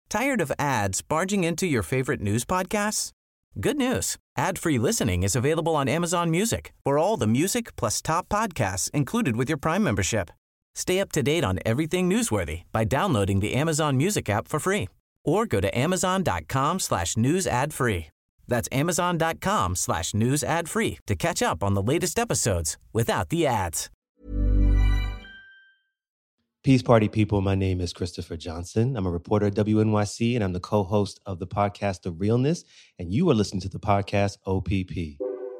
Tired of ads barging into your favorite news podcasts? Good news. Ad-free listening is available on Amazon Music for all the music plus top podcasts included with your Prime membership. Stay up to date on everything newsworthy by downloading the Amazon Music app for free or go to amazon.com/news ad free. That's amazon.com/news ad free to catch up on the latest episodes without the ads. Peace Party people, my name is Christopher Johnson. I'm a reporter at WNYC, and I'm the co-host of the podcast, The Realness, and you are listening to the podcast, OPP.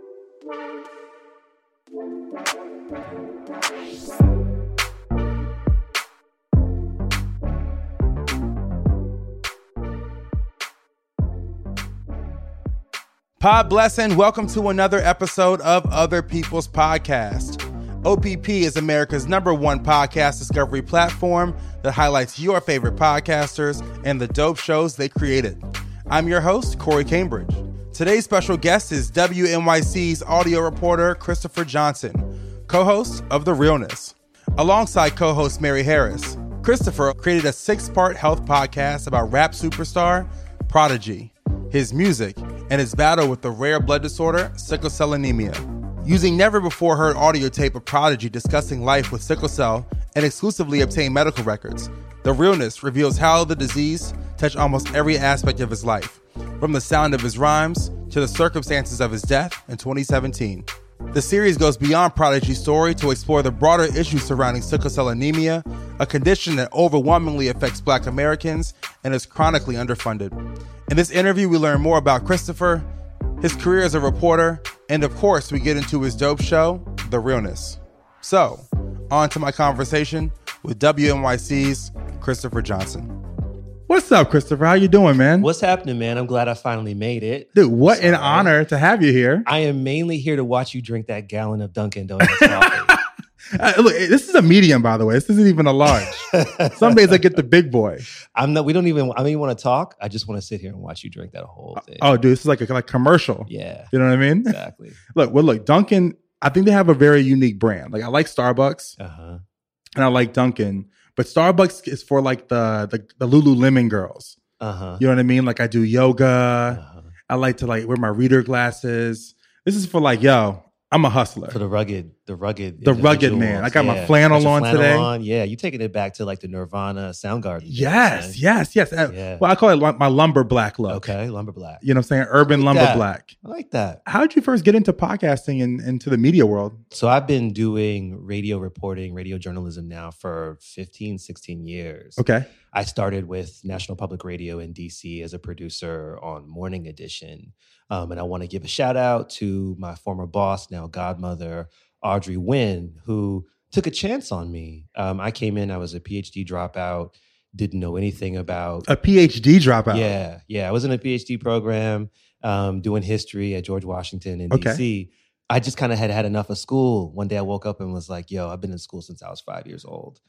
Pod blessing, welcome to another episode of Other People's Podcast. OPP is America's #1 podcast discovery platform that highlights your favorite podcasters and the dope shows they created. I'm your host, Corey Cambridge. Today's special guest is WNYC's audio reporter, Christopher Johnson, co-host of The Realness. Alongside co-host Mary Harris, Christopher created a 6-part health podcast about rap superstar Prodigy, his music, and his battle with the rare blood disorder, sickle cell anemia. Using never-before-heard audio tape of Prodigy discussing life with sickle cell and exclusively obtained medical records, The Realness reveals how the disease touched almost every aspect of his life, from the sound of his rhymes to the circumstances of his death in 2017. The series goes beyond Prodigy's story to explore the broader issues surrounding sickle cell anemia, a condition that overwhelmingly affects Black Americans and is chronically underfunded. In this interview, we learn more about Christopher, his career as a reporter, and of course, we get into his dope show, The Realness. So, on to my conversation with WNYC's Christopher Johnson. What's up, Christopher? How you doing, man? What's happening, man? I'm glad I finally made it. Dude, what an honor to have you here. I am mainly here to watch you drink that gallon of Dunkin' Donuts coffee. Look, this is a medium, by the way. This isn't even a large. Some days I get the big boy. I don't even want to talk. I just want to sit here and watch you drink that whole thing. Oh, dude, this is like a commercial. Yeah. You know what I mean? Exactly. Look, Dunkin', I think they have a very unique brand. Like, I like Starbucks and I like Dunkin', but Starbucks is for like the Lululemon girls. You know what I mean? Like, I do yoga. I like to wear my reader glasses. This is for yo, I'm a hustler. For the rugged man. I got my flannel on today. Yeah, you taking it back to the Nirvana Soundgarden. Yes. Yeah. Well, I call it my lumber black look. Okay, lumber black. You know what I'm saying? Urban lumber black. I like that. How did you first get into podcasting and into the media world? So I've been doing radio reporting, radio journalism now for 15, 16 years. Okay. I started with National Public Radio in DC as a producer on Morning Edition. And I want to give a shout out to my former boss, now godmother, Audrey Nguyen, who took a chance on me. I came in, I was a PhD dropout, didn't know anything about... A PhD dropout? Yeah. I was in a PhD program doing history at George Washington in DC. I just kind of had enough of school. One day I woke up and was like, yo, I've been in school since I was 5 years old.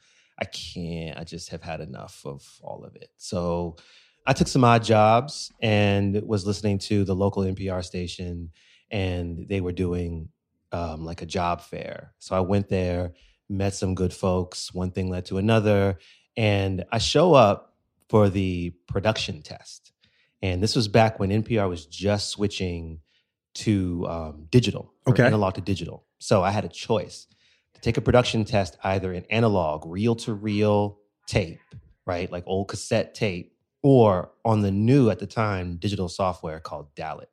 I just have had enough of all of it. So I took some odd jobs and was listening to the local NPR station, and they were doing a job fair. So I went there, met some good folks. One thing led to another, and I show up for the production test. And this was back when NPR was just switching to digital, analog to digital. So I had a choice to take a production test, either in analog, reel-to-reel tape, right, like old cassette tape, or on the new, at the time, digital software called Dalit.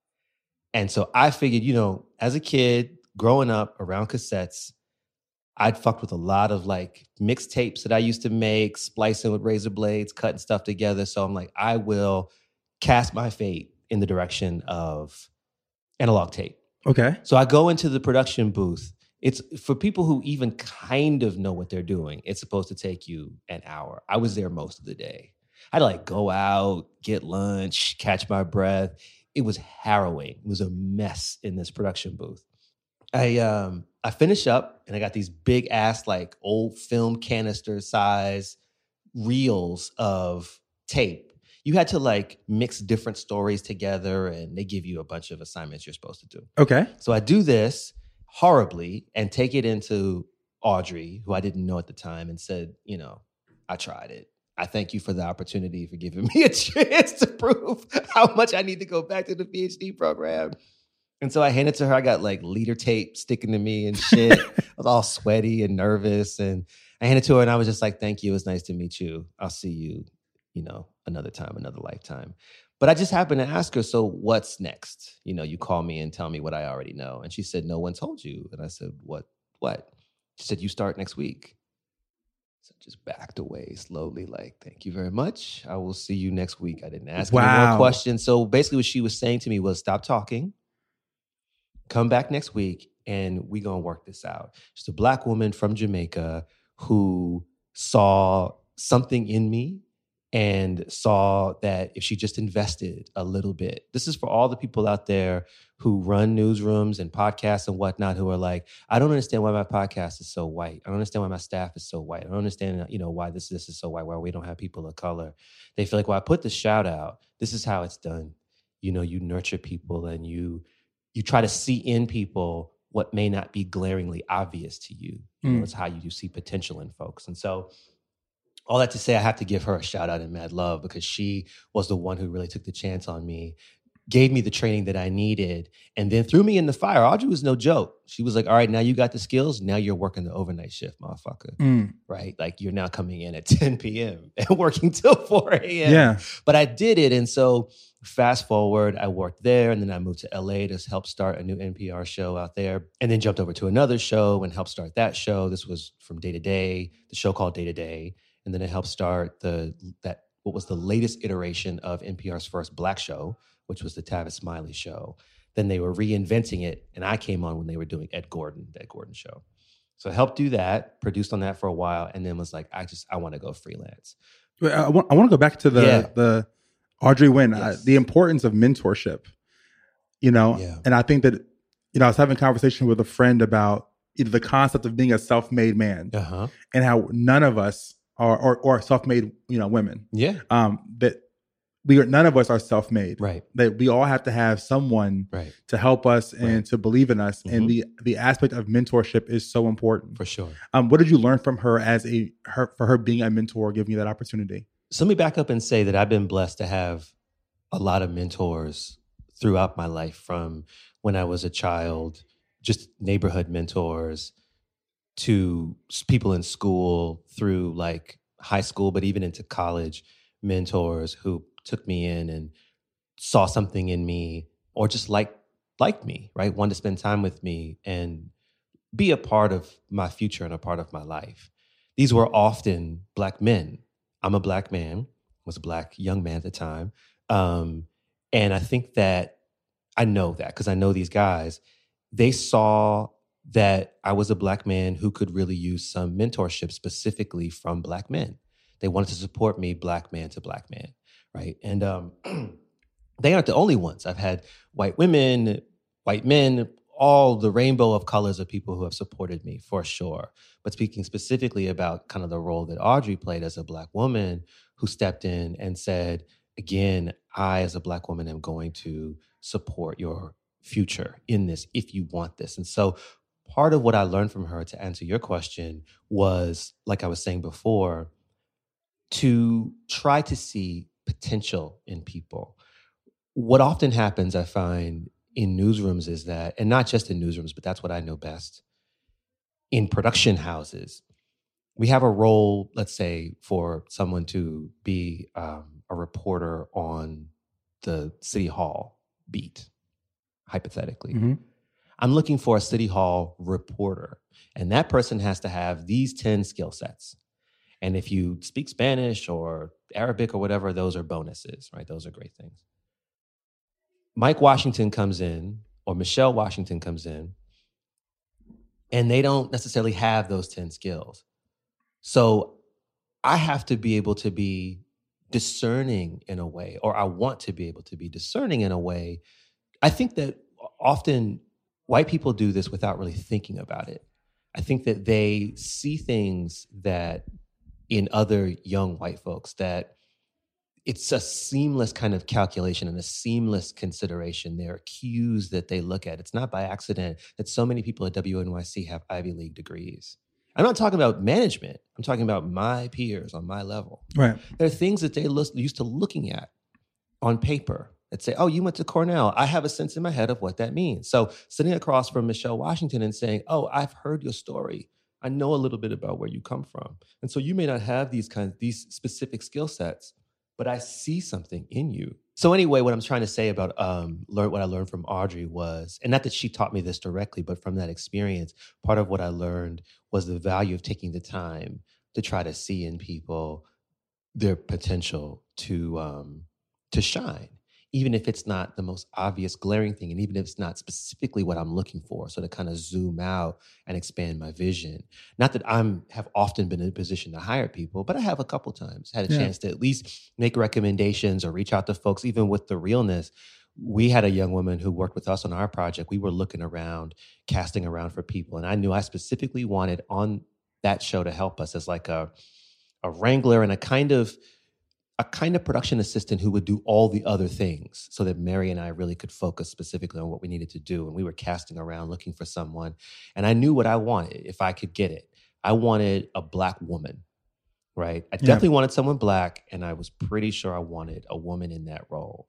And so I figured, as a kid, growing up around cassettes, I'd fucked with a lot of mixtapes that I used to make, splicing with razor blades, cutting stuff together. So I'm like, I will cast my fate in the direction of analog tape. Okay. So I go into the production booth. It's for people who even kind of know what they're doing. It's supposed to take you an hour. I was there most of the day. I'd go out, get lunch, catch my breath. It was harrowing. It was a mess in this production booth. I finish up and I got these big ass old film canister size reels of tape. You had to mix different stories together, and they give you a bunch of assignments you're supposed to do. Okay. So I do this horribly and take it into Audrey, who I didn't know at the time, and said, I tried it. I thank you for the opportunity for giving me a chance to prove how much I need to go back to the PhD program. And so I handed it to her. I got like leader tape sticking to me and shit. I was all sweaty and nervous. And I handed it to her and I was just like, thank you. It was nice to meet you. I'll see you, another time, another lifetime. But I just happened to ask her, so what's next? You call me and tell me what I already know. And she said, no one told you. And I said, what? She said, you start next week. So I just backed away slowly, like, thank you very much. I will see you next week. I didn't ask any more questions. So basically what she was saying to me was, stop talking, come back next week, and we're going to work this out. She's a Black woman from Jamaica who saw something in me and saw that if she just invested a little bit, this is for all the people out there who run newsrooms and podcasts and whatnot, who are like, I don't understand why my podcast is so white. I don't understand why my staff is so white. I don't understand, why this is so white, why we don't have people of color. They feel like, well, I put the shout out. This is how it's done. You nurture people and you try to see in people what may not be glaringly obvious to you. It's how you see potential in folks. And so all that to say, I have to give her a shout out and mad love because she was the one who really took the chance on me, gave me the training that I needed, and then threw me in the fire. Audrey was no joke. She was like, all right, now you got the skills. Now you're working the overnight shift, motherfucker. Right? Like you're now coming in at 10 p.m. and working till 4 a.m. Yeah. But I did it. And so fast forward, I worked there and then I moved to LA to help start a new NPR show out there and then jumped over to another show and helped start that show. This was from Day to Day, the show called Day to Day. And then it helped start what was the latest iteration of NPR's first Black show, which was the Tavis Smiley show. Then they were reinventing it, and I came on when they were doing the Ed Gordon show. So I helped do that, produced on that for a while, and then was like, I want to go freelance. I want to go back to the Audrey Wynn, Yes. The importance of mentorship, and I think that, I was having a conversation with a friend about the concept of being a self-made man and how none of us or self-made, women. Yeah. That none of us are self-made. Right. That we all have to have someone to help us and to believe in us. And the aspect of mentorship is so important. For sure. What did you learn from her for her being a mentor, giving you that opportunity? So let me back up and say that I've been blessed to have a lot of mentors throughout my life, from when I was a child, just neighborhood mentors, to people in school, through like high school, but even into college, mentors who took me in and saw something in me, or just liked me, right? Wanted to spend time with me and be a part of my future and a part of my life. These were often Black men. I'm a Black man, was a Black young man at the time. And I think that I know that because I know these guys, they saw that I was a Black man who could really use some mentorship specifically from Black men. They wanted to support me, Black man to Black man, right? And they aren't the only ones. I've had white women, white men, all the rainbow of colors of people who have supported me, for sure. But speaking specifically about kind of the role that Audrey played as a Black woman who stepped in and said, again, I as a Black woman am going to support your future in this if you want this. And so part of what I learned from her, to answer your question, was, like I was saying before, to try to see potential in people. What often happens, I find, in newsrooms is that, and not just in newsrooms, but that's what I know best, in production houses, we have a role, let's say, for someone to be a reporter on the City Hall beat, hypothetically. Mm-hmm. I'm looking for a City Hall reporter, and that person has to have these 10 skill sets. And if you speak Spanish or Arabic or whatever, those are bonuses, right? Those are great things. Mike Washington comes in, or Michelle Washington comes in, and they don't necessarily have those 10 skills. So I have to be able to be discerning in a way, or I want to be able to be discerning in a way. I think that often white people do this without really thinking about it. I think that they see things that in other young white folks, that it's a seamless kind of calculation and a seamless consideration. There are cues that they look at. It's not by accident that so many people at WNYC have Ivy League degrees. I'm not talking about management. I'm talking about my peers on my level. Right. There are things that they used to looking at on paper that say, oh, you went to Cornell. I have a sense in my head of what that means. So sitting across from Michelle Washington and saying, oh, I've heard your story. I know a little bit about where you come from. And so you may not have these specific skill sets, but I see something in you. So anyway, what I'm trying to say about what I learned from Audrey was, and not that she taught me this directly, but from that experience, part of what I learned was the value of taking the time to try to see in people their potential to shine, even if it's not the most obvious glaring thing, and even if it's not specifically what I'm looking for. So to kind of zoom out and expand my vision. Not that have often been in a position to hire people, but I have a couple times had a chance to at least make recommendations or reach out to folks, even with the realness. We had a young woman who worked with us on our project. We were looking around, casting around for people. And I knew I specifically wanted on that show to help us as like a wrangler and a kind of production assistant who would do all the other things so that Mary and I really could focus specifically on what we needed to do. And we were casting around looking for someone. And I knew what I wanted if I could get it. I wanted a Black woman, right? I definitely wanted someone Black, and I was pretty sure I wanted a woman in that role.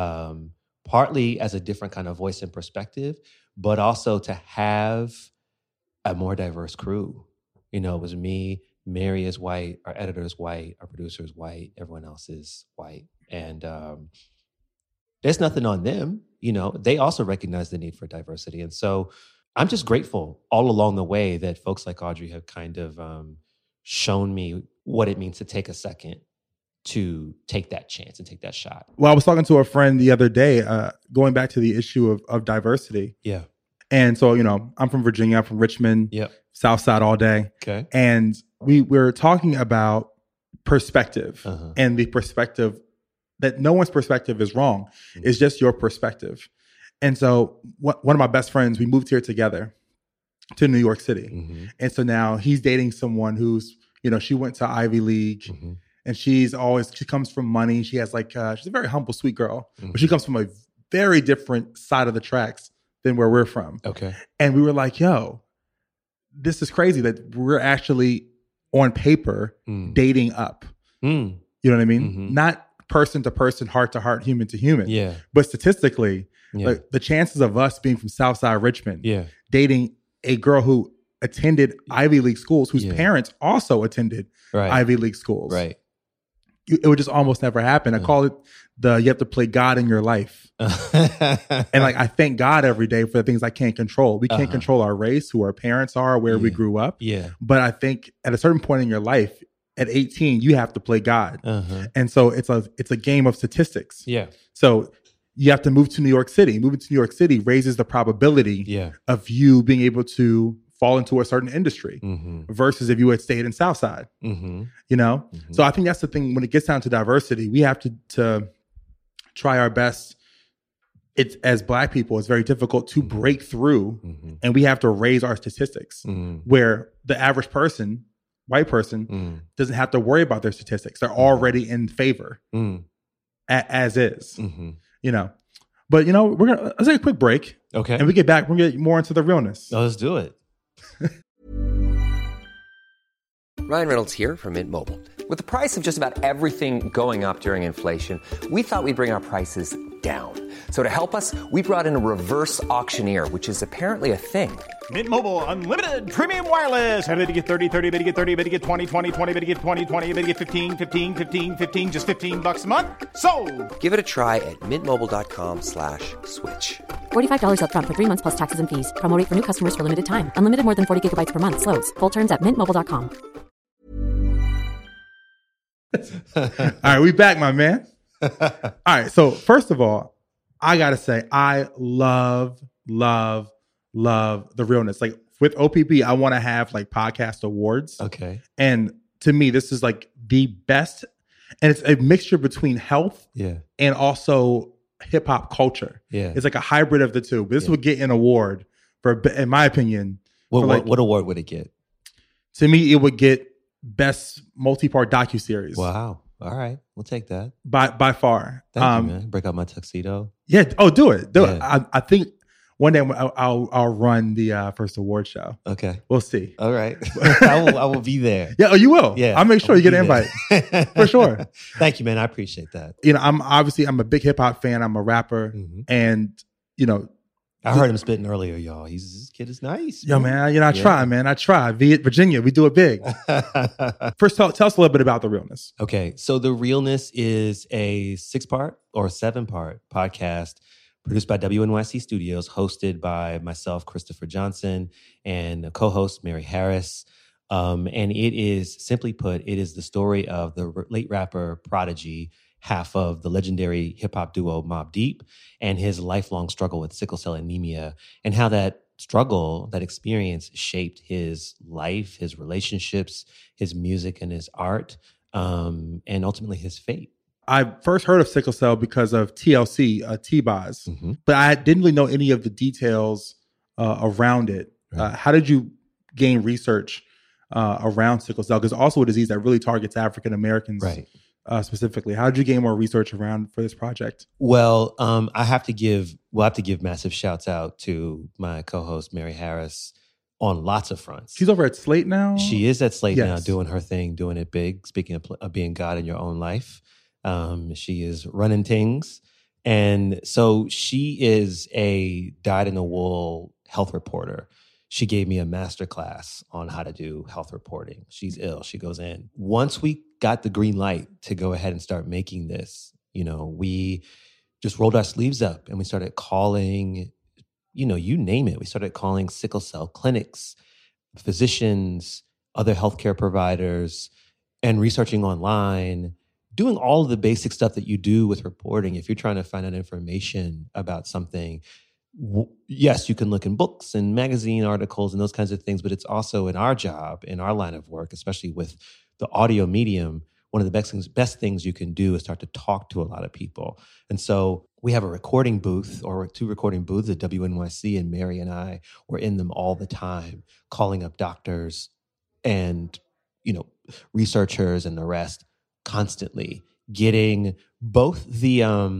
Partly as a different kind of voice and perspective, but also to have a more diverse crew. You know, it was me, Mary is white, our editor is white, our producer is white, everyone else is white. And there's nothing on them. You know, they also recognize the need for diversity. And so I'm just grateful all along the way that folks like Audrey have kind of shown me what it means to take a second to take that chance and take that shot. Well, I was talking to a friend the other day, going back to the issue of diversity. Yeah. And so, you know, I'm from Virginia, I'm from Richmond, South Side all day. Okay. And we were talking about perspective and the perspective that no one's perspective is wrong. Mm-hmm. It's just your perspective. And so one of my best friends, we moved here together to New York City. Mm-hmm. And so now he's dating someone who's, you know, she went to Ivy League. Mm-hmm. And she comes from money. She has she's a very humble, sweet girl, but she comes from a very different side of the tracks than where we're from. Okay. And we were like, yo, this is crazy that we're actually on paper dating up. You know what I mean? Mm-hmm. Not person to person, heart to heart, human to human. Yeah. But statistically, like, the chances of us being from Southside Richmond, dating a girl who attended Ivy League schools, whose parents also attended Ivy League schools. Right. It would just almost never happen. I call it you have to play God in your life. And I thank God every day for the things I can't control. We can't control our race, who our parents are, where we grew up. Yeah. But I think at a certain point in your life, at 18, you have to play God. And so it's a game of statistics. Yeah. So you have to move to New York City. Moving to New York City raises the probability of you being able to fall into a certain industry versus if you had stayed in Southside, you know? So I think that's the thing. When it gets down to diversity, we have to try our best. It's, as Black people, it's very difficult to break through, and we have to raise our statistics where the average person, white person, doesn't have to worry about their statistics. They're already in favor as is, you know? But, you know, let's take a quick break. Okay. And we get back, we're going to get more into the realness. Oh, let's do it. Ryan Reynolds here from Mint Mobile. With the price of just about everything going up during inflation, we thought we'd bring our prices down. So to help us, we brought in a reverse auctioneer, which is apparently a thing. Mint Mobile Unlimited Premium Wireless. How to get 30, 30, how to get 30, how to get 20, 20, 20, how to get 20, 20, how to get 15, 15, 15, 15, just $15 a month? Sold! Give it a try at mintmobile.com/switch. $45 up front for 3 months plus taxes and fees. Promo rate for new customers for limited time. Unlimited more than 40 gigabytes per month. Slows full terms at mintmobile.com. All right, we back, my man. All right, so first of all, I gotta say, I love the realness. Like with OPP, I want to have podcast awards. Okay. And to me, this is the best, and it's a mixture between health and also hip hop culture. Yeah. It's like a hybrid of the two. But this would get an award for, in my opinion. What award would it get? To me, it would get best multi-part docuseries. Wow. All right. We'll take that. By far. Thank you, man. Break out my tuxedo. Yeah. Oh, do it. I think One day I'll run the first award show. Okay. We'll see. All right. I will be there. Yeah, you will. Yeah. I'll make sure you get an invite. For sure. Thank you, man. I appreciate that. I'm a big hip hop fan. I'm a rapper. And, I heard him spitting earlier, y'all. This kid is nice. Yo, man, I try, man. I try. Virginia, we do it big. First, tell us a little bit about The Realness. Okay. So The Realness is a 6-part or 7-part podcast produced by WNYC Studios, hosted by myself, Christopher Johnson, and a co-host, Mary Harris. And it is, simply put, it is the story of the late rapper Prodigy, half of the legendary hip-hop duo Mobb Deep, and his lifelong struggle with sickle cell anemia, and how that struggle, that experience shaped his life, his relationships, his music, and his art, and ultimately his fate. I first heard of sickle cell because of TLC, T-Boz, but I didn't really know any of the details around it. Right. How did you gain research around sickle cell? Because also a disease that really targets African Americans. Right. Specifically, how did you gain more research around for this project? Well, we'll have to give massive shouts out to my co-host Mary Harris on lots of fronts. She's over at Slate now. She is at Slate now, doing her thing, doing it big. Speaking of being God in your own life, she is running things, and so she is a dyed-in-the-wool health reporter. She gave me a masterclass on how to do health reporting. She's ill. She goes in. Once we got the green light to go ahead and start making this, we just rolled our sleeves up and we started calling, you name it. We started calling sickle cell clinics, physicians, other healthcare providers, and researching online, doing all of the basic stuff that you do with reporting. If you're trying to find out information about something, yes, you can look in books and magazine articles and those kinds of things, but it's also in our job, in our line of work, especially with the audio medium, one of the best things you can do is start to talk to a lot of people. And so we have a recording booth or 2 recording booths at WNYC, and Mary and I were in them all the time, calling up doctors and, researchers and the rest, constantly getting both the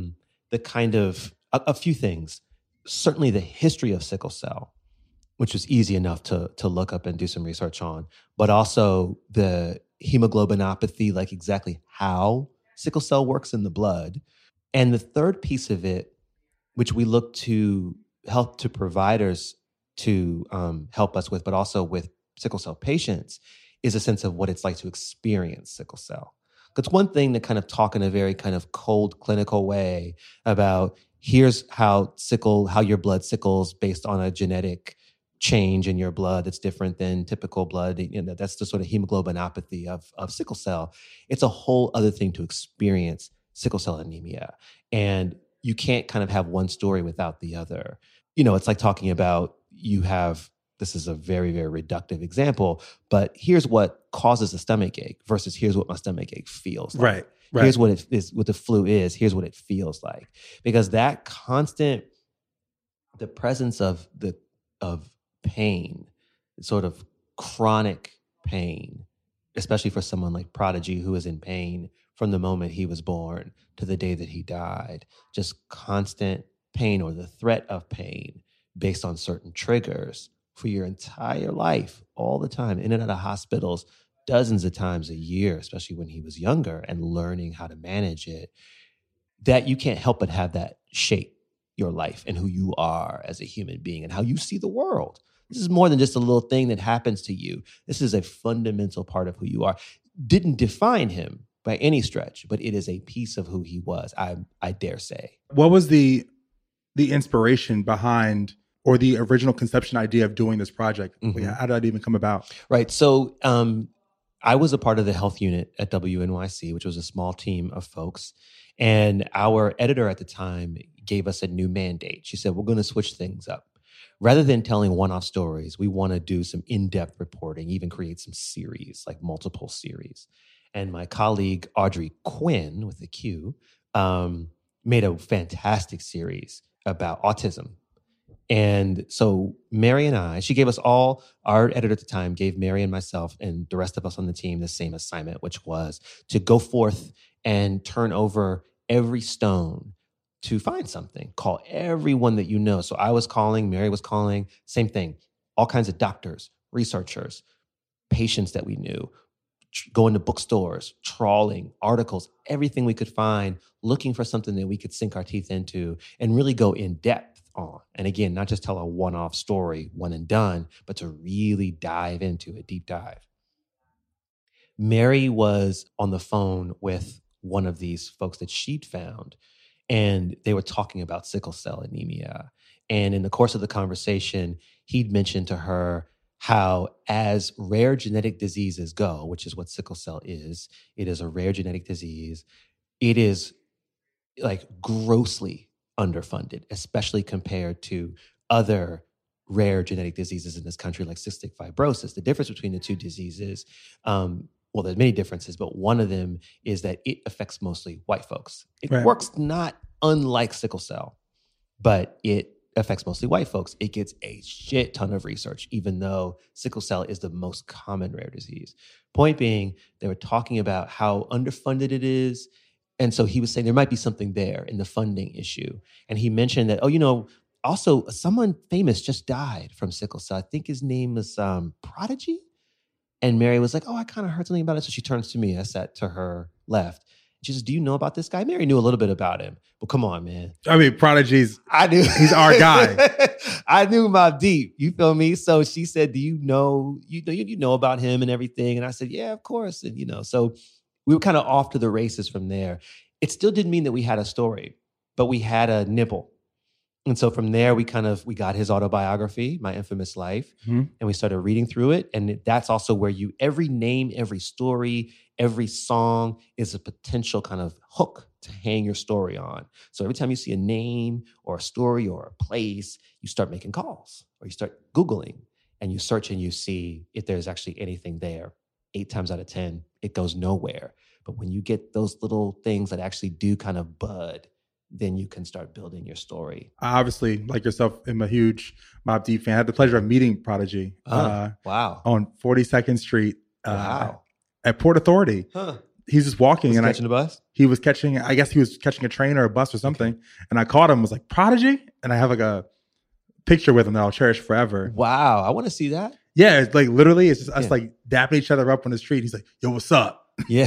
kind of a few things. Certainly the history of sickle cell, which was easy enough to look up and do some research on, but also the hemoglobinopathy, like exactly how sickle cell works in the blood. And the third piece of it, which we look to help to providers to help us with, but also with sickle cell patients, is a sense of what it's like to experience sickle cell. It's one thing to kind of talk in a very kind of cold clinical way about here's how your blood sickles based on a genetic change in your blood that's different than typical blood. That's the sort of hemoglobinopathy of sickle cell. It's a whole other thing to experience sickle cell anemia. And you can't kind of have one story without the other. It's like talking about this is a very, very reductive example, but here's what causes a stomach ache versus here's what my stomach ache feels like. Right. Here's what it is, what the flu is. Here's what it feels like. Because that constant, the presence of pain, sort of chronic pain, especially for someone like Prodigy, who is in pain from the moment he was born to the day that he died, just constant pain or the threat of pain based on certain triggers for your entire life, all the time, in and out of hospitals, dozens of times a year, especially when he was younger, and learning how to manage it, that you can't help but have that shape your life and who you are as a human being and how you see the world. This is more than just a little thing that happens to you. This is a fundamental part of who you are. Didn't define him by any stretch, but it is a piece of who he was, I dare say. What was the inspiration behind, or the original conception idea of doing this project? Mm-hmm. How did that even come about? Right. So I was a part of the health unit at WNYC, which was a small team of folks. And our editor at the time gave us a new mandate. She said, we're going to switch things up. Rather than telling one-off stories, we want to do some in-depth reporting, even create some series, like multiple series. And my colleague, Audrey Quinn, with a Q, made a fantastic series about autism. And so Mary and I, she gave us all, our editor at the time gave Mary and myself and the rest of us on the team the same assignment, which was to go forth and turn over every stone to find something. Call everyone that you know. So I was calling, Mary was calling, same thing. All kinds of doctors, researchers, patients that we knew, going to bookstores, trawling, articles, everything we could find, looking for something that we could sink our teeth into and really go in depth on. And again, not just tell a one-off story, one and done, but to really dive into a deep dive. Mary was on the phone with one of these folks that she'd found, and they were talking about sickle cell anemia. And in the course of the conversation, he'd mentioned to her how as rare genetic diseases go, which is what sickle cell is, it is a rare genetic disease. It is like grossly underfunded, especially compared to other rare genetic diseases in this country like cystic fibrosis. The difference between the two diseases, well, there's many differences, but one of them is that it affects mostly white folks. It works not unlike sickle cell, but it affects mostly white folks. It gets a shit ton of research, even though sickle cell is the most common rare disease. Point being, they were talking about how underfunded it is. And so he was saying there might be something there in the funding issue. And he mentioned that, also someone famous just died from sickle cell. I think his name was Prodigy. And Mary was like, I kind of heard something about it. So she turns to me. I sat to her left. She says, do you know about this guy? Mary knew a little bit about him. Well, come on, man. I mean, Prodigy's, I knew. He's our guy. I knew him out deep. You feel me? So she said, do you know about him and everything? And I said, yeah, of course. And, so we were kind of off to the races from there. It still didn't mean that we had a story, but we had a nibble. And so from there, we got his autobiography, My Infamous Life, and we started reading through it. And that's also where every name, every story, every song is a potential kind of hook to hang your story on. So every time you see a name or a story or a place, you start making calls or you start Googling and you search and you see if there's actually anything there. 8 times out of 10, it goes nowhere. But when you get those little things that actually do kind of bud, then you can start building your story. I obviously, like yourself, am a huge Mobb Deep fan. I had the pleasure of meeting Prodigy Wow. on 42nd Street at Port Authority. Huh. He's just walking. Was he catching a bus? He was catching, I guess he was catching a train or a bus or something. Okay. And I called him, was like, Prodigy? And I have like a picture with him that I'll cherish forever. Wow. I want to see that. Yeah. It's like literally, it's just us like dapping each other up on the street. He's like, yo, what's up? Yeah.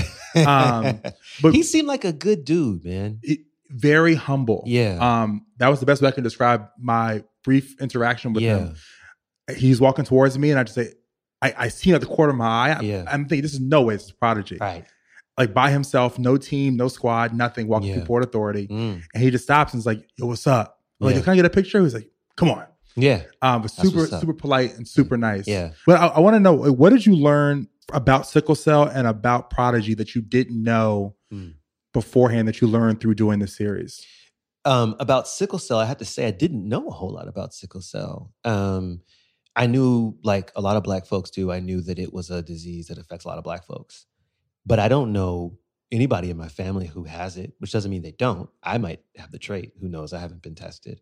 But he seemed like a good dude, man. Very humble. Yeah. That was the best way I can describe my brief interaction with him. He's walking towards me and I just say, I see him at the corner of my eye. I'm thinking, this is no way this is Prodigy. Right. Like by himself, no team, no squad, nothing, walking through Port Authority. And he just stops and is like, yo, what's up? I'm like, can I get a picture? He's like, come on. Yeah. But super polite and super nice. Yeah. But I want to know, what did you learn about sickle cell and about Prodigy that you didn't know beforehand that you learned through doing this series? About sickle cell, I have to say I didn't know a whole lot about sickle cell. I knew, like a lot of Black folks do, I knew that it was a disease that affects a lot of Black folks. But I don't know anybody in my family who has it, which doesn't mean they don't. I might have the trait. Who knows? I haven't been tested.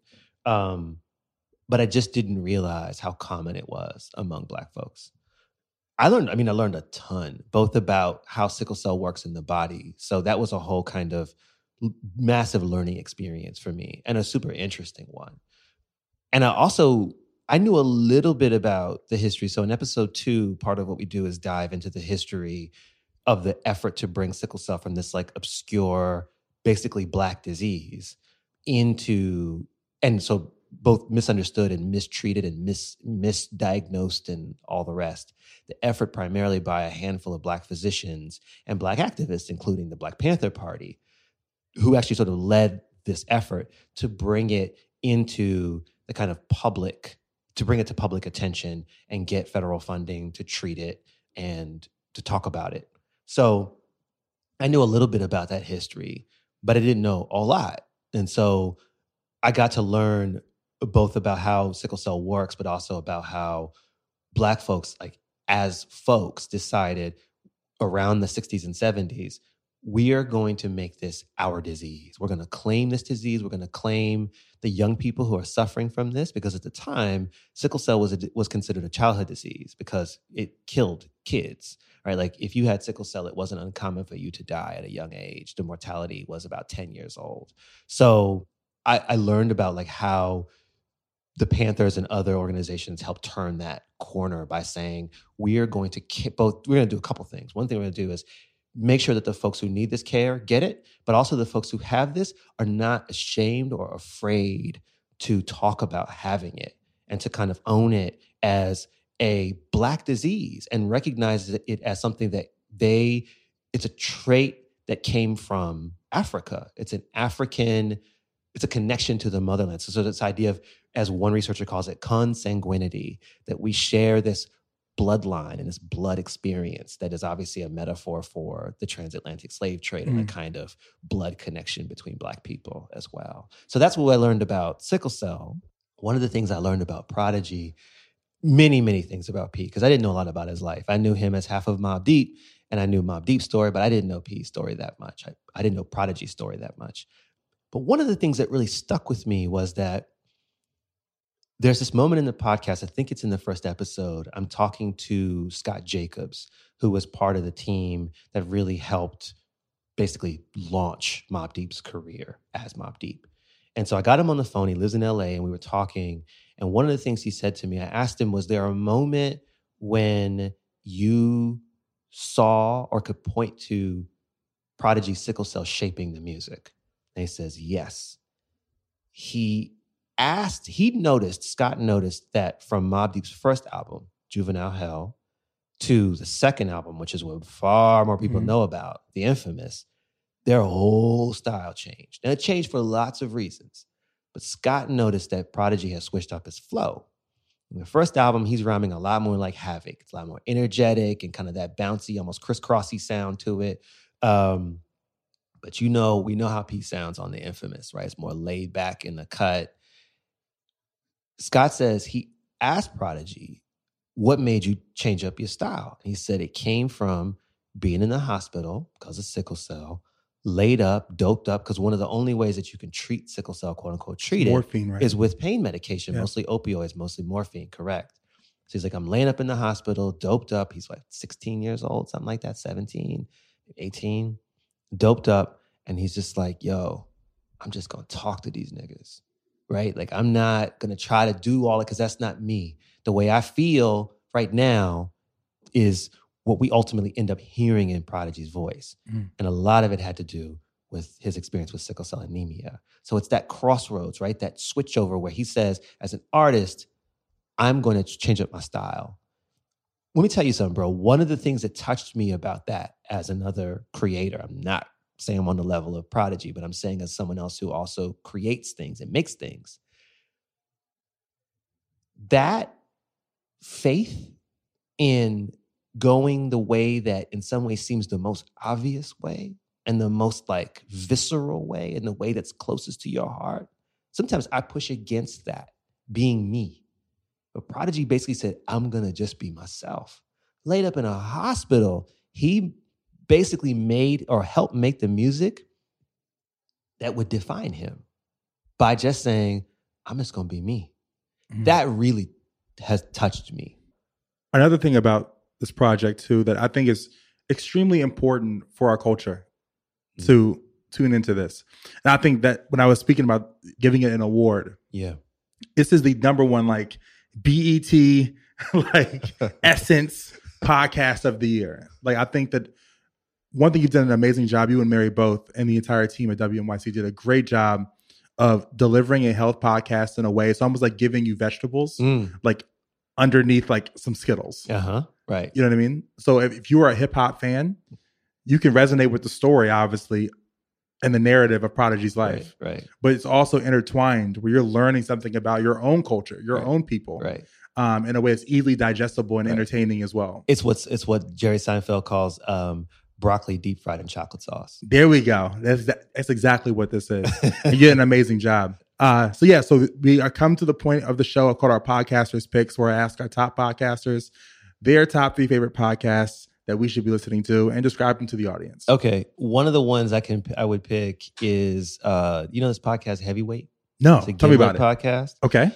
But I just didn't realize how common it was among Black folks. I learned a ton, both about how sickle cell works in the body. So that was a whole kind of massive learning experience for me and a super interesting one. And I knew a little bit about the history. So in episode 2, part of what we do is dive into the history of the effort to bring sickle cell from this like obscure, basically Black disease into, and so both misunderstood and mistreated and misdiagnosed and all the rest. The effort primarily by a handful of Black physicians and Black activists, including the Black Panther Party, who actually sort of led this effort to bring it into the kind of public, to bring it to public attention and get federal funding to treat it and to talk about it. So I knew a little bit about that history, but I didn't know a lot. And so I got to learn both about how sickle cell works, but also about how Black folks, like as folks, decided around the 60s and 70s, we are going to make this our disease. We're going to claim this disease. We're going to claim the young people who are suffering from this, because at the time, sickle cell was considered a childhood disease because it killed kids, right? Like if you had sickle cell, it wasn't uncommon for you to die at a young age. The mortality was about 10 years old. So I learned about like how the Panthers and other organizations helped turn that corner by saying, we're going to do a couple things. One thing we're going to do is make sure that the folks who need this care get it, but also the folks who have this are not ashamed or afraid to talk about having it and to kind of own it as a Black disease and recognize it as something that it's a trait that came from Africa. It's a connection to the motherland. So this idea of, as one researcher calls it, consanguinity, that we share this bloodline and this blood experience that is obviously a metaphor for the transatlantic slave trade and a kind of blood connection between Black people as well. So that's what I learned about sickle cell. One of the things I learned about Prodigy, many, many things about Pete, because I didn't know a lot about his life. I knew him as half of Mobb Deep, and I knew Mobb Deep's story, but I didn't know Pete's story that much. I didn't know Prodigy's story that much. But one of the things that really stuck with me was that there's this moment in the podcast, I think it's in the first episode, I'm talking to Scott Jacobs, who was part of the team that really helped basically launch Mobb Deep's career as Mobb Deep. And so I got him on the phone, he lives in LA, and we were talking. And one of the things he said to me, I asked him, was there a moment when you saw or could point to Prodigy's sickle cell shaping the music? And he says, yes. Scott noticed that from Mobb Deep's first album, Juvenile Hell, to the second album, which is what far more people know about, The Infamous, their whole style changed. And it changed for lots of reasons. But Scott noticed that Prodigy has switched up his flow. In the first album, he's rhyming a lot more like Havoc. It's a lot more energetic and kind of that bouncy, almost crisscrossy sound to it. But we know how Pete sounds on The Infamous, right? It's more laid back in the cut. Scott says he asked Prodigy, what made you change up your style? And he said it came from being in the hospital because of sickle cell, laid up, doped up, because one of the only ways that you can treat sickle cell, quote unquote, morphine, right, is with pain medication, mostly opioids, mostly morphine, correct? So he's like, I'm laying up in the hospital, doped up. He's like 16 years old, something like that, 17, 18, doped up. And he's just like, yo, I'm just going to talk to these niggas, right? Like, I'm not going to try to do all it because that's not me. The way I feel right now is what we ultimately end up hearing in Prodigy's voice. And a lot of it had to do with his experience with sickle cell anemia. So it's that crossroads, right? That switchover where he says, as an artist, I'm going to change up my style. Let me tell you something, bro. One of the things that touched me about that as another creator, I'm not saying I'm on the level of Prodigy, but I'm saying as someone else who also creates things and makes things, that faith in going the way that in some ways seems the most obvious way and the most like visceral way and the way that's closest to your heart. Sometimes I push against that being me. But Prodigy basically said, I'm going to just be myself. Laid up in a hospital, he basically made or helped make the music that would define him by just saying, I'm just going to be me. That really has touched me. Another thing about this project too that I think is extremely important for our culture to tune into this. And I think that when I was speaking about giving it an award, this is the number one like BET like Essence podcast of the year. Like, I think that one thing you've done an amazing job, you and Mary both, and the entire team at WNYC did a great job of delivering a health podcast in a way. It's almost like giving you vegetables, like underneath like some Skittles. Right. You know what I mean? So if you are a hip hop fan, you can resonate with the story, obviously, and the narrative of Prodigy's life. Right. But it's also intertwined where you're learning something about your own culture, your own people. Right. In a way it's easily digestible and entertaining as well. It's what Jerry Seinfeld calls broccoli deep fried in chocolate sauce. There we go. That's exactly what this is. And you did an amazing job. So we are come to the point of the show called our Podcasters Picks, where I ask our top podcasters their top 3 favorite podcasts that we should be listening to and describe them to the audience. Okay. One of the ones I would pick is, this podcast Heavyweight? No, it's a tell me about podcast. Okay.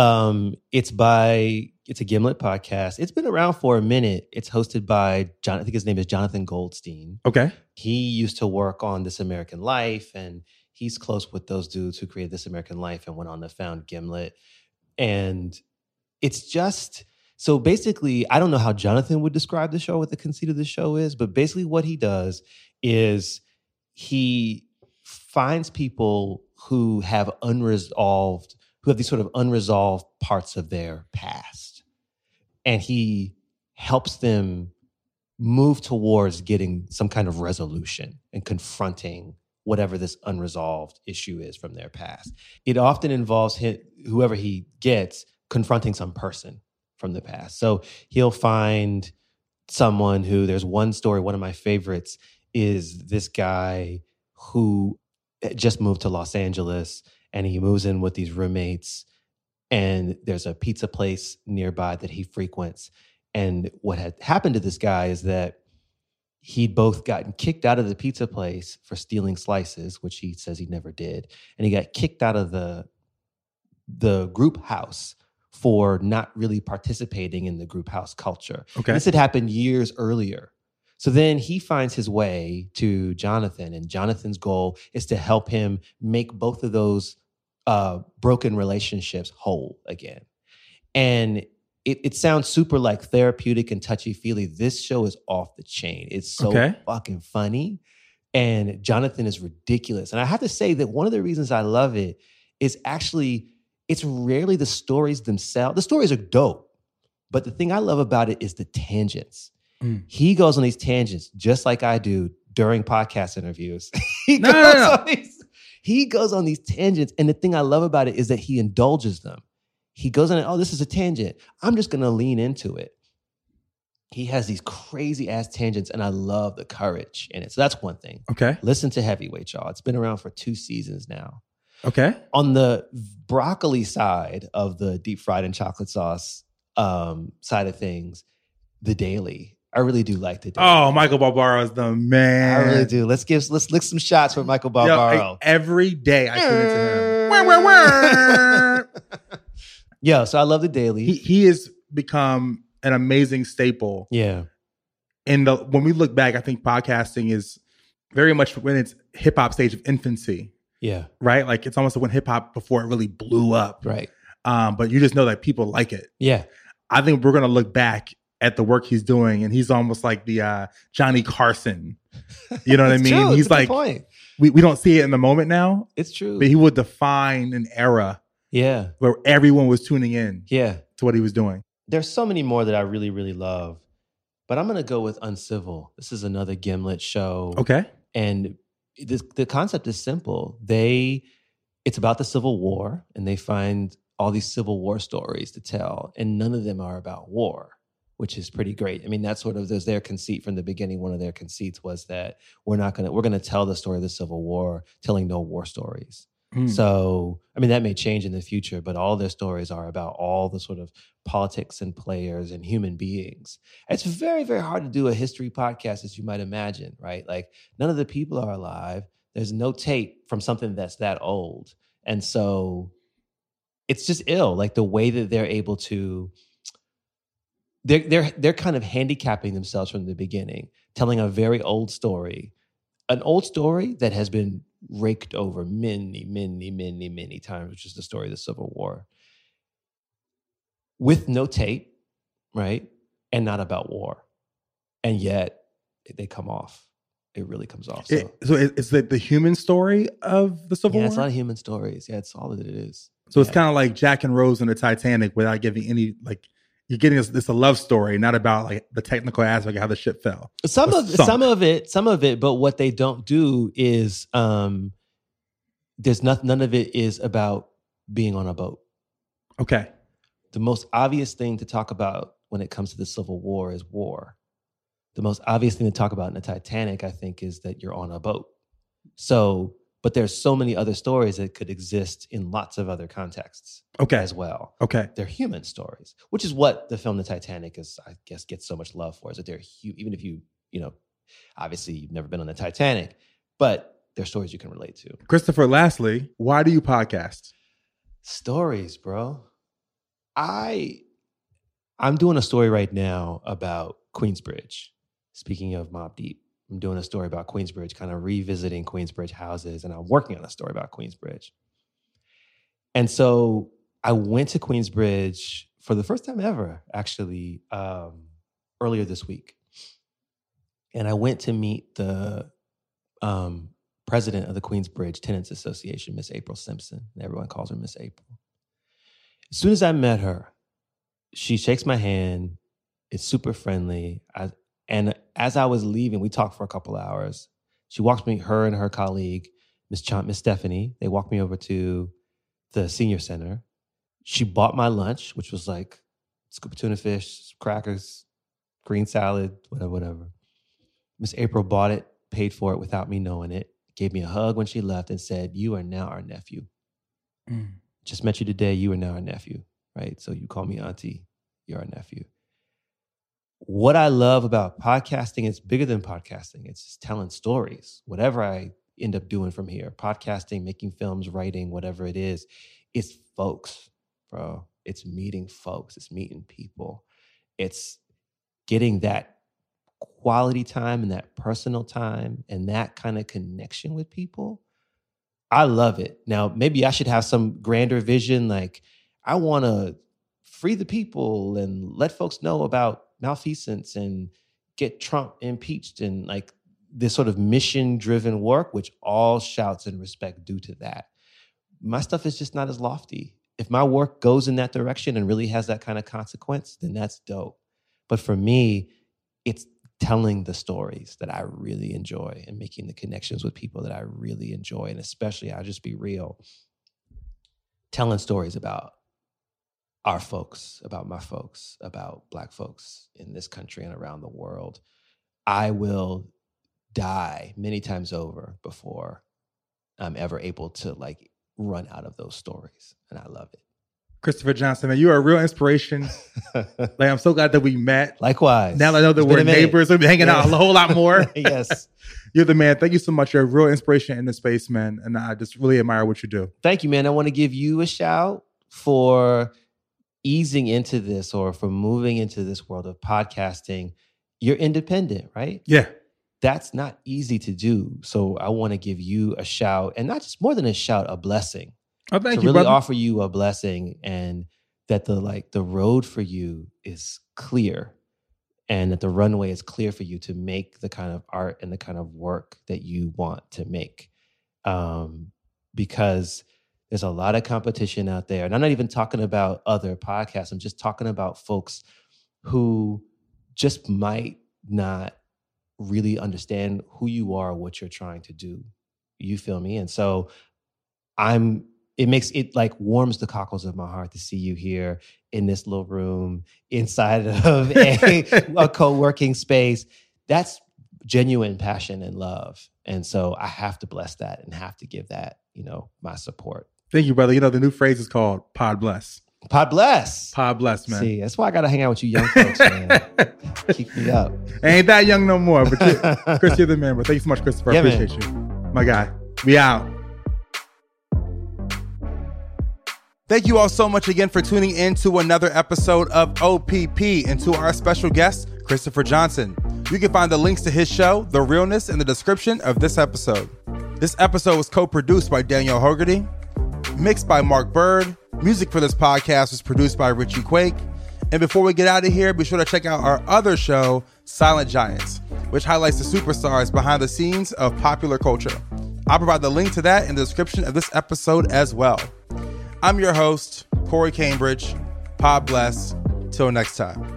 It's a Gimlet podcast. It's been around for a minute. It's hosted by I think his name is Jonathan Goldstein. Okay. He used to work on This American Life, and he's close with those dudes who created This American Life and went on to found Gimlet. And it's just, so basically, I don't know how Jonathan would describe the show, what the conceit of the show is, but basically what he does is he finds people who have these sort of unresolved parts of their past. And he helps them move towards getting some kind of resolution and confronting whatever this unresolved issue is from their past. It often involves whoever he gets confronting some person from the past. So he'll find someone who, there's one story, one of my favorites is this guy who just moved to Los Angeles, and he moves in with these roommates, and there's a pizza place nearby that he frequents. And what had happened to this guy is that he'd both gotten kicked out of the pizza place for stealing slices, which he says he never did. And he got kicked out of the group house for not really participating in the group house culture. Okay. This had happened years earlier. So then he finds his way to Jonathan, and Jonathan's goal is to help him make both of those broken relationships whole again. And it sounds super like therapeutic and touchy-feely. This show is off the chain. It's so fucking funny. And Jonathan is ridiculous. And I have to say that one of the reasons I love it is actually, it's rarely the stories themselves. The stories are dope. But the thing I love about it is the tangents. He goes on these tangents just like I do during podcast interviews. He goes on these tangents. And the thing I love about it is that he indulges them. He goes on, oh, this is a tangent. I'm just going to lean into it. He has these crazy ass tangents, and I love the courage in it. So that's one thing. Okay. Listen to Heavyweight, y'all. It's been around for 2 seasons now. Okay. On the broccoli side of the deep fried and chocolate sauce side of things, The Daily. I really do like The Daily. Oh, Michael Barbaro is the man. I really do. Let's lick some shots for Michael Barbaro. Every day I tune into him. Yeah, so I love The Daily. He has become an amazing staple. Yeah. And when we look back, I think podcasting is very much when it's hip hop stage of infancy. Yeah. Right? Like it's almost like when hip hop before it really blew up. Right. But you just know that people like it. Yeah. I think we're going to look back at the work he's doing, and he's almost like the Johnny Carson. You know what I mean? True. He's like, we don't see it in the moment now. It's true. But he would define an era. Yeah. Where everyone was tuning in. Yeah. To what he was doing. There's so many more that I really, really love. But I'm going to go with Uncivil. This is another Gimlet show. Okay. And the concept is simple. It's about the Civil War, and they find all these Civil War stories to tell, and none of them are about war, which is pretty great. I mean, that's sort of, there's their conceit from the beginning. One of their conceits was that we're going to tell the story of the Civil War, telling no war stories. So, I mean, that may change in the future, but all their stories are about all the sort of politics and players and human beings. It's very, very hard to do a history podcast, as you might imagine, right? Like, none of the people are alive. There's no tape from something that's that old. And so it's just ill, like the way that they're able to, they're kind of handicapping themselves from the beginning, telling a very old story, an old story that has been raked over many, many, many, many times, which is the story of the Civil War, with no tape, right? And not about war. And yet they come off. It really comes off. So it's the human story of the Civil War? Yeah, it's a lot of human stories. Yeah, it's all that it is. So it's kind of like Jack and Rose in the Titanic without giving any, like, you're getting this a love story, not about like the technical aspect of how the ship fell. Some of it, but what they don't do is none of it is about being on a boat. Okay. The most obvious thing to talk about when it comes to the Civil War is war. The most obvious thing to talk about in the Titanic, I think, is that you're on a boat. So, but there's so many other stories that could exist in lots of other contexts as well. Okay. They're human stories, which is what the film The Titanic is, I guess, gets so much love for, is that they're even if you obviously you've never been on the Titanic, but they're stories you can relate to. Christopher, lastly, why do you podcast? Stories, bro. I'm doing a story right now about Queensbridge. Speaking of Mobb Deep, I'm doing a story about Queensbridge, kind of revisiting Queensbridge houses, and I'm working on a story about Queensbridge. And so I went to Queensbridge for the first time ever, actually, earlier this week. And I went to meet the president of the Queensbridge Tenants Association, Miss April Simpson. Everyone calls her Miss April. As soon as I met her, she shakes my hand. It's super friendly. And as I was leaving, we talked for a couple hours. She walked me, her and her colleague, Miss Stephanie, they walked me over to the senior center. She bought my lunch, which was like scoop of tuna fish, crackers, green salad, whatever. Miss April bought it, paid for it without me knowing it, gave me a hug when she left and said, "You are now our nephew. Just met you today. You are now our nephew," right? So you call me auntie. You're our nephew. What I love about podcasting, it's bigger than podcasting. It's just telling stories. Whatever I end up doing from here, podcasting, making films, writing, whatever it is, it's folks, bro. It's meeting folks. It's meeting people. It's getting that quality time and that personal time and that kind of connection with people. I love it. Now, maybe I should have some grander vision. Like, I want to free the people and let folks know about malfeasance and get Trump impeached and like this sort of mission-driven work, which all shouts and respect due to that. My stuff is just not as lofty. If my work goes in that direction and really has that kind of consequence, then that's dope. But for me, it's telling the stories that I really enjoy and making the connections with people that I really enjoy. And especially, I'll just be real, telling stories about our folks, about my folks, about Black folks in this country and around the world. I will die many times over before I'm ever able to like run out of those stories. And I love it. Christopher Johnson, man, you are a real inspiration. Like, I'm so glad that we met. Likewise. Now I know that we're neighbors. We'll be hanging out a whole lot more. Yes. You're the man. Thank you so much. You're a real inspiration in the space, man. And I just really admire what you do. Thank you, man. I want to give you a shout for easing into this or for moving into this world of podcasting. You're independent, right? Yeah. That's not easy to do. So I want to give you a shout, and not just more than a shout, a blessing. Oh, thank to you, really brother. offer you a blessing, and that the road for you is clear, and that the runway is clear for you to make the kind of art and the kind of work that you want to make. Because there's a lot of competition out there. And I'm not even talking about other podcasts. I'm just talking about folks who just might not really understand who you are, what you're trying to do. You feel me? And so it makes it like warms the cockles of my heart to see you here in this little room inside of a co-working space. That's genuine passion and love. And so I have to bless that and have to give that, my support. Thank you, brother. The new phrase is called Pod Bless. Pod bless. Pod bless, man. See, that's why I got to hang out with you young folks, man. Keep me up. I ain't that young no more, but Chris, you're the man. But thank you so much, Christopher. I appreciate you. My guy. We out. Thank you all so much again for tuning in to another episode of OPP and to our special guest, Christopher Johnson. You can find the links to his show, The Realness, in the description of this episode. This episode was co-produced by Danielle Hogarty, mixed by Mark Bird. Music for this podcast was produced by Richie Quake. And before we get out of here, be sure to check out our other show, Silent Giants, which highlights the superstars behind the scenes of popular culture. I'll provide the link to that in the description of this episode as well. I'm your host, Corey Cambridge. Pod bless. Till next time.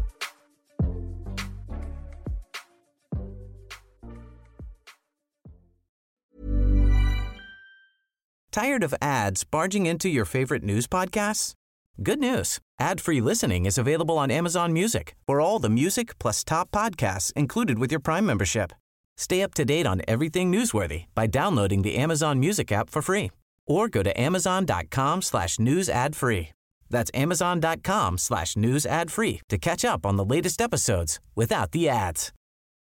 Tired of ads barging into your favorite news podcasts? Good news. Ad-free listening is available on Amazon Music for all the music plus top podcasts included with your Prime membership. Stay up to date on everything newsworthy by downloading the Amazon Music app for free or go to amazon.com/news ad free. That's amazon.com/news ad free to catch up on the latest episodes without the ads.